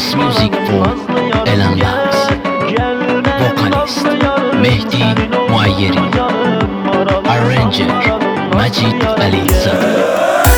This music for Elandas. Vocalist Mehdi Muayyeri. Arranger Majid Alizade.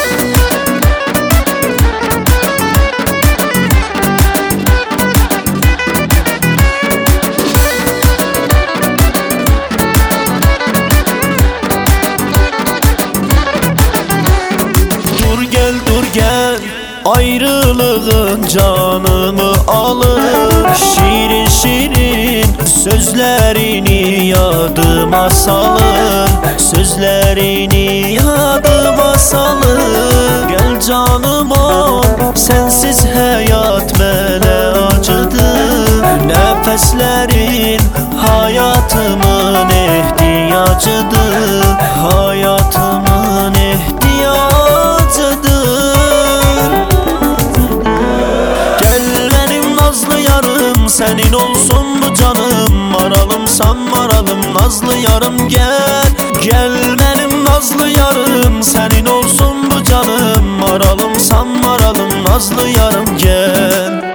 Dur gel, ayrılığın canımı alır. Şirin şirin sözlerini yadıma salır. Sözlerini yadıma salır. Gel canım ol, sensiz hayat bana acıdır. Nefeslerin hayatımın ihtiyacıdır. Hayatımın ihtiyacıdır. Gel benim nazlı yarım, senin olsun bu canım. Maralımsam maralım, nazlı yarım gel. Gel benim nazlı yarım, senin olsun bu canım. Maralımsam maralım, nazlı yarım gel.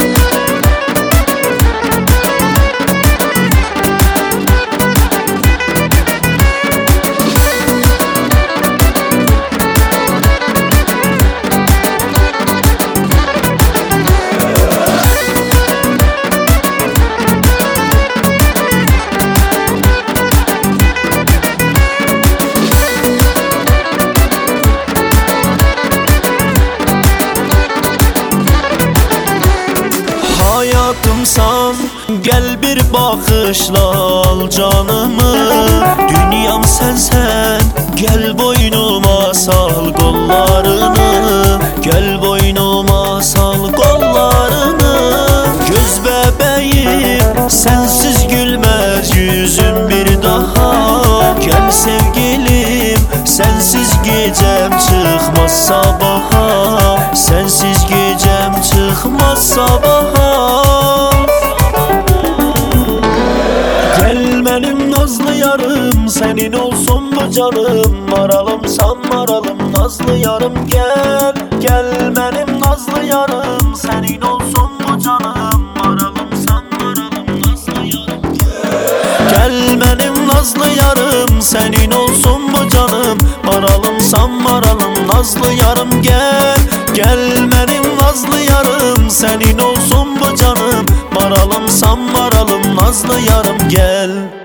Hayatımsan gel bir bakışla al canımı. Dünyam sensen gel boynuma sal kollarını. Gel boynuma sal kollarını. Göz bebeğim sensiz gülmez yüzüm bir daha. Gel sevgilim sensiz gecem çıkmaz sabaha. Sensiz gecem çıkmaz sabaha. Gel benim nazlı yarım, senin olsun bu canım. Maralımsam maralım, nazlı yarım gel. Gel benim nazlı yarım, senin olsun bu canım. Maralımsam maralım, nazlı yarım gel. Gel benim nazlı yarım, senin olsun bu canım. Maralımsam maralım, nazlı yarım gel. Gel benim nazlı yarım, senin olsun bu canım. Maralımsam maralım, nazlı yarım gel.